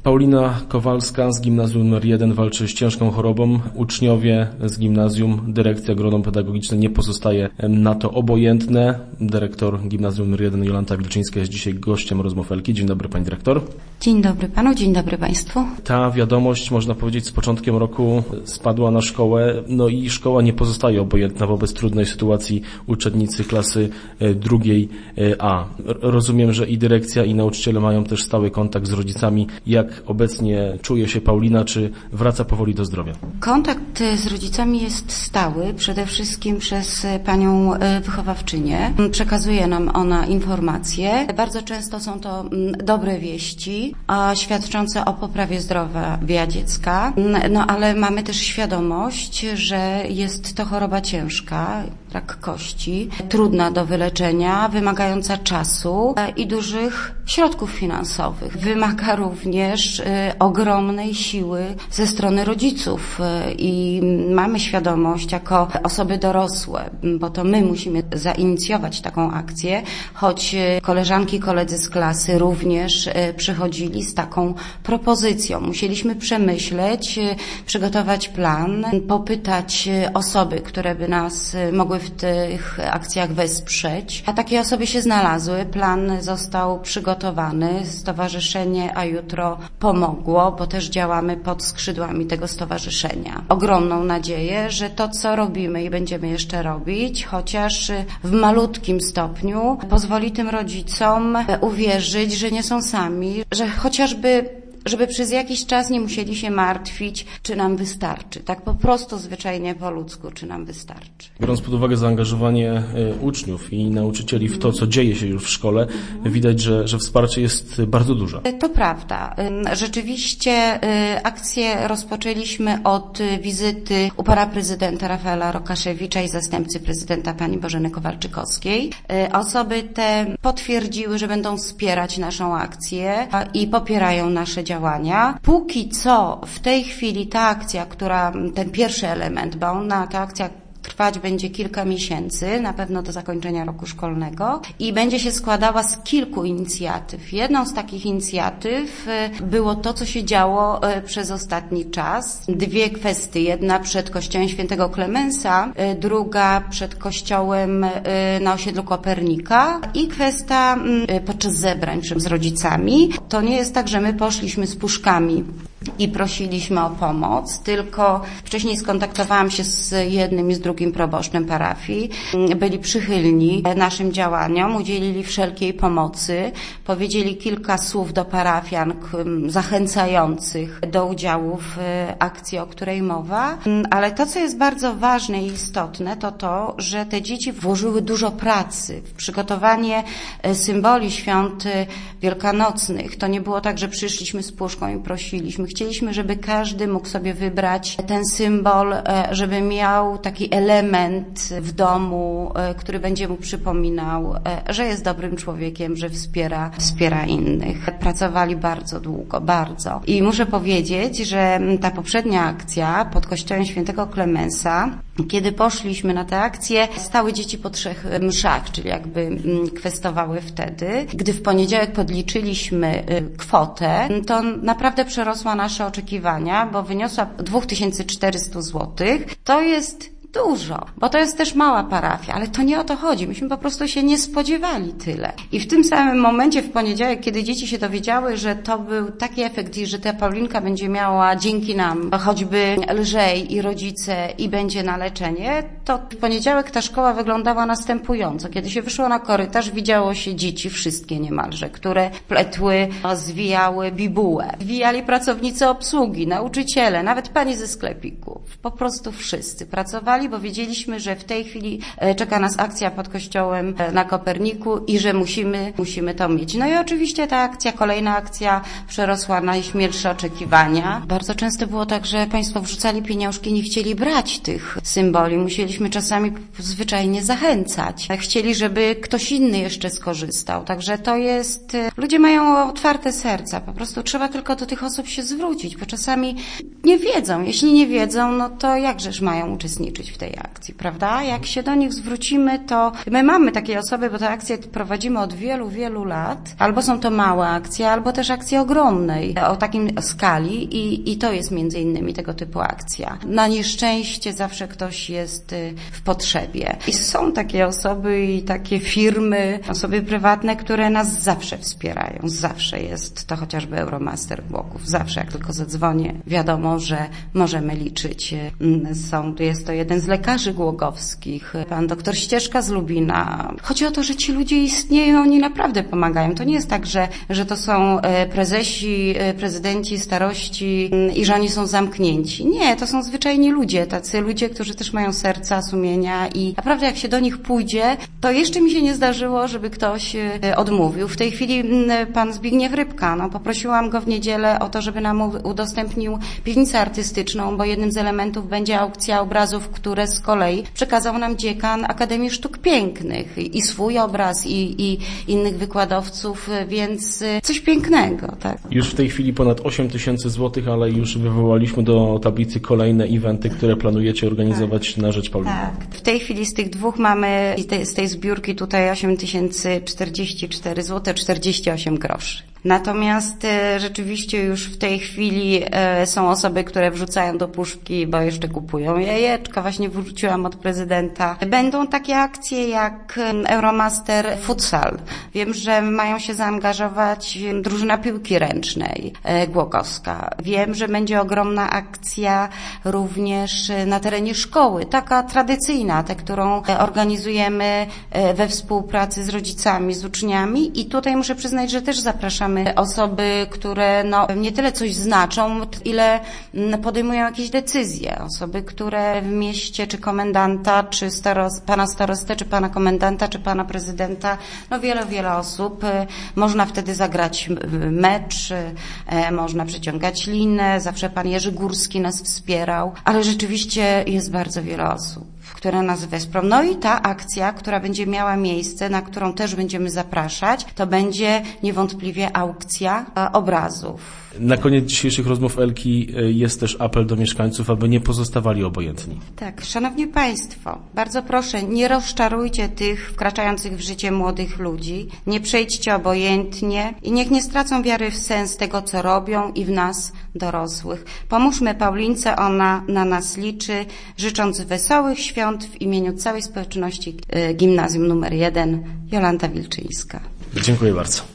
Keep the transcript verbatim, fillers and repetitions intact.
Paulina Kowalska z gimnazjum numer jeden walczy z ciężką chorobą. Uczniowie z gimnazjum, dyrekcja, grono pedagogiczne nie pozostaje na to obojętne. Dyrektor gimnazjum numer jeden Jolanta Wilczyńska jest dzisiaj gościem rozmów Elki. Dzień dobry pani dyrektor. Dzień dobry panu, dzień dobry państwu. Ta wiadomość, można powiedzieć, z początkiem roku spadła na szkołę, no i szkoła nie pozostaje obojętna wobec trudnej sytuacji uczennicy klasy drugiej A. Rozumiem, że i dyrekcja, i nauczyciele mają też stały kontakt z rodzicami. Jak obecnie czuje się Paulina, czy wraca powoli do zdrowia? Kontakt z rodzicami jest stały, przede wszystkim przez panią wychowawczynię. Przekazuje nam ona informacje. Bardzo często są to dobre wieści, świadczące o poprawie zdrowia dziecka, no ale mamy też świadomość, że jest to choroba ciężka, rak kości, trudna do wyleczenia, wymagająca czasu i dużych środków finansowych. Wymaga również ogromnej siły ze strony rodziców i mamy świadomość jako osoby dorosłe, bo to my musimy zainicjować taką akcję, choć koleżanki, koledzy z klasy również przychodzili z taką propozycją. Musieliśmy przemyśleć, przygotować plan, popytać osoby, które by nas mogły w tych akcjach wesprzeć, a takie osoby się znalazły. Plan został przygotowany, stowarzyszenie A Jutro pomogło, bo też działamy pod skrzydłami tego stowarzyszenia. Ogromną nadzieję, że to, co robimy i będziemy jeszcze robić, chociaż w malutkim stopniu, pozwoli tym rodzicom uwierzyć, że nie są sami, że chociażby żeby przez jakiś czas nie musieli się martwić, czy nam wystarczy. Tak po prostu zwyczajnie po ludzku, czy nam wystarczy. Biorąc pod uwagę zaangażowanie uczniów i nauczycieli w to, co dzieje się już w szkole, widać, że, że wsparcie jest bardzo duże. To prawda. Rzeczywiście akcję rozpoczęliśmy od wizyty u pana prezydenta Rafaela Rokaszewicza i zastępcy prezydenta pani Bożeny Kowalczykowskiej. Osoby te potwierdziły, że będą wspierać naszą akcję i popierają nasze działania. działania. Póki co w tej chwili ta akcja, która, ten pierwszy element, bo ona, ta akcja trwać będzie kilka miesięcy, na pewno do zakończenia roku szkolnego i będzie się składała z kilku inicjatyw. Jedną z takich inicjatyw było to, co się działo przez ostatni czas. Dwie kwestie. Jedna przed kościołem świętego Klemensa, druga przed kościołem na osiedlu Kopernika i kwestia podczas zebrań z rodzicami. To nie jest tak, że my poszliśmy z puszkami i prosiliśmy o pomoc, tylko wcześniej skontaktowałam się z jednym i z drugim proboszczem parafii. Byli przychylni naszym działaniom, udzielili wszelkiej pomocy, powiedzieli kilka słów do parafian zachęcających do udziału w akcji, o której mowa. Ale to, co jest bardzo ważne i istotne, to to, że te dzieci włożyły dużo pracy w przygotowanie symboli świąt wielkanocnych. To nie było tak, że przyszliśmy z puszką i prosiliśmy. Chcieliśmy, żeby każdy mógł sobie wybrać ten symbol, żeby miał taki element w domu, który będzie mu przypominał, że jest dobrym człowiekiem, że wspiera, wspiera innych. Pracowali bardzo długo, bardzo. I muszę powiedzieć, że ta poprzednia akcja pod kościołem świętego Klemensa, kiedy poszliśmy na tę akcję, stały dzieci po trzech mszach, czyli jakby kwestowały wtedy. Gdy w poniedziałek podliczyliśmy kwotę, to naprawdę przerosła nasze oczekiwania, bo wyniosła dwa tysiące czterysta złotych. To jest dużo, bo to jest też mała parafia, ale to nie o to chodzi. Myśmy po prostu się nie spodziewali tyle. I w tym samym momencie, w poniedziałek, kiedy dzieci się dowiedziały, że to był taki efekt i że ta Paulinka będzie miała dzięki nam choćby lżej i rodzice i będzie na leczenie, to w poniedziałek ta szkoła wyglądała następująco. Kiedy się wyszło na korytarz, widziało się dzieci, wszystkie niemalże, które pletły, zwijały bibułę. Zwijali pracownicy obsługi, nauczyciele, nawet pani ze sklepików. Po prostu wszyscy pracowali, bo wiedzieliśmy, że w tej chwili czeka nas akcja pod kościołem na Koperniku i że musimy, musimy to mieć. No i oczywiście ta akcja, kolejna akcja przerosła najśmielsze oczekiwania. Bardzo często było tak, że państwo wrzucali pieniążki, nie chcieli brać tych symboli. Musieliśmy czasami zwyczajnie zachęcać. Chcieli, żeby ktoś inny jeszcze skorzystał. Także to jest... Ludzie mają otwarte serca. Po prostu trzeba tylko do tych osób się zwrócić, bo czasami nie wiedzą. Jeśli nie wiedzą, no to jakżeż mają uczestniczyć w w tej akcji, prawda? Jak się do nich zwrócimy, to my mamy takie osoby, bo te akcje prowadzimy od wielu, wielu lat. Albo są to małe akcje, albo też akcje ogromnej, o takim skali i, i to jest między innymi tego typu akcja. Na nieszczęście zawsze ktoś jest w potrzebie. I są takie osoby i takie firmy, osoby prywatne, które nas zawsze wspierają. Zawsze jest to chociażby Euromaster Głogów. Zawsze jak tylko zadzwonię, wiadomo, że możemy liczyć. Są, jest to jeden z lekarzy głogowskich, pan doktor Ścieżka z Lubina. Chodzi o to, że ci ludzie istnieją, oni naprawdę pomagają. To nie jest tak, że, że to są prezesi, prezydenci, starości i że oni są zamknięci. Nie, to są zwyczajni ludzie, tacy ludzie, którzy też mają serca, sumienia i naprawdę jak się do nich pójdzie, to jeszcze mi się nie zdarzyło, żeby ktoś odmówił. W tej chwili pan Zbigniew Rybka, no poprosiłam go w niedzielę o to, żeby nam udostępnił piwnicę artystyczną, bo jednym z elementów będzie aukcja obrazów, które z kolei przekazał nam dziekan Akademii Sztuk Pięknych i swój obraz i, i innych wykładowców, więc coś pięknego, tak. Już w tej chwili ponad osiem tysięcy złotych, ale już wywołaliśmy do tablicy kolejne eventy, które planujecie organizować tak. na rzecz Pauliny. Tak. W tej chwili z tych dwóch mamy, z tej zbiórki tutaj osiem tysięcy czterdzieści cztery złote czterdzieści osiem groszy. Natomiast e, rzeczywiście już w tej chwili e, są osoby, które wrzucają do puszki, bo jeszcze kupują jajeczka. Właśnie wrzuciłam od prezydenta. Będą takie akcje jak Euromaster Futsal. Wiem, że mają się zaangażować drużyna piłki ręcznej e, głogowska. Wiem, że będzie ogromna akcja również na terenie szkoły. Taka tradycyjna, tę, którą organizujemy we współpracy z rodzicami, z uczniami. I tutaj muszę przyznać, że też zapraszamy osoby, które no, nie tyle coś znaczą, ile podejmują jakieś decyzje. Osoby, które w mieście, czy komendanta, czy staros, pana starostę, czy pana komendanta, czy pana prezydenta, no wiele, wiele osób. Można wtedy zagrać mecz, można przeciągać linę, zawsze pan Jerzy Górski nas wspierał, ale rzeczywiście jest bardzo wiele osób, które nas wesprą. No i ta akcja, która będzie miała miejsce, na którą też będziemy zapraszać, to będzie niewątpliwie aukcja obrazów. Na koniec dzisiejszych rozmów Elki jest też apel do mieszkańców, aby nie pozostawali obojętni. Tak, szanowni państwo, bardzo proszę, nie rozczarujcie tych wkraczających w życie młodych ludzi, nie przejdźcie obojętnie i niech nie stracą wiary w sens tego, co robią i w nas, dorosłych. Pomóżmy Paulince, ona na nas liczy, życząc wesołych świąt w imieniu całej społeczności Gimnazjum numer jeden, Jolanta Wilczyńska. Dziękuję bardzo.